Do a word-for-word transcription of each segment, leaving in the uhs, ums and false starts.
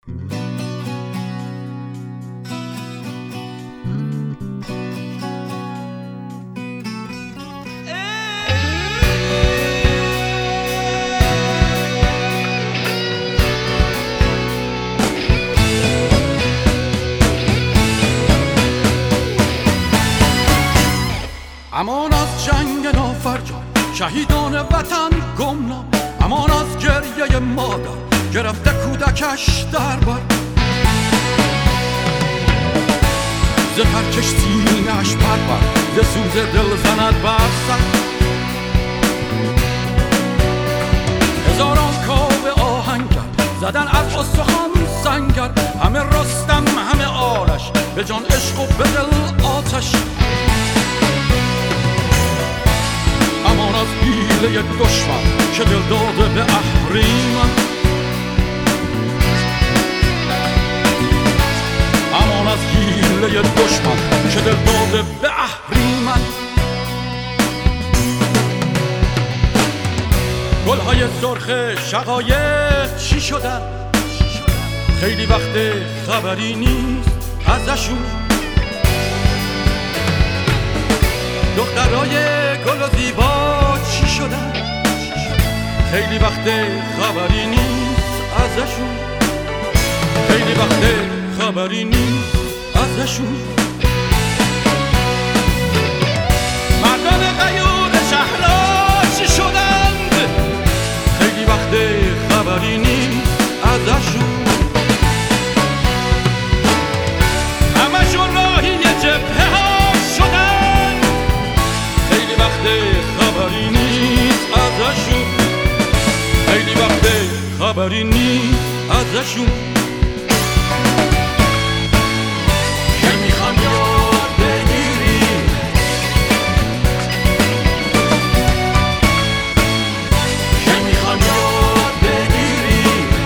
امان از جنگ نافرجام شهیدان وطن گمنام، امان از گریه مادر گرفته کودکش در بر، ز ترکش سینه‌اش پرور، ز سوز دل زند بر سر. هزاران کاوه آهنگر زدن از استخوان سنگر، همه رستم همه آرش، به جان عشق و به دل آتش. امان از حیله دشمن که دل داده به اهریمن، امان از حیله دشمن که دل داده به اهریمن. گلهای سرخ شقایق چی شدن؟ خیلی وقت خبری نیست ازشون. دخترای گل و زیبا چی شدن؟ خیلی وقت خبری نیست ازشون، خیلی وقت خبری نیست ازشون. مردان غیور شهرها چی شدند؟ خیلی وقت خبری نیست ازشون. همشون راهی جبهه ها شدن، خیلی وقت خبری نیست ازشون، خیلی وقت خبری نیست ازشون. که میخوام یاد بگیری، که میخوام یاد بگیری.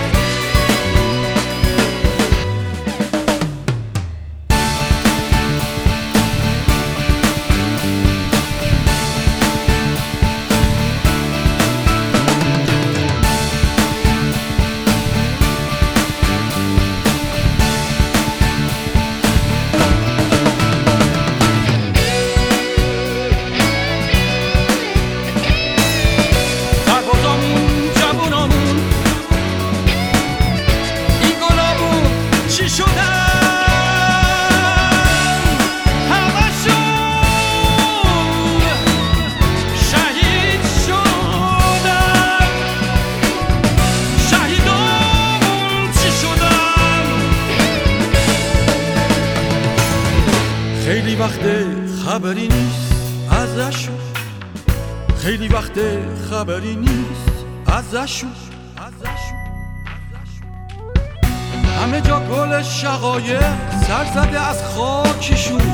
خیلی وقت خبری نیست ازشون، خیلی وقت خبری نیست ازشون. همه جا گل شقایق سر زده از خاکشون،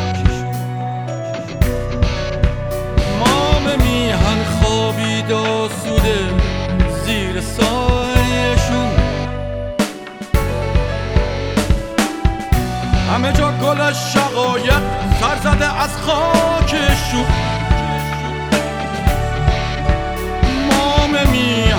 مام میهن خوابید آسوده زیر سایشون. همه جا گل شقایق سر زده از خاکشون، مام میهن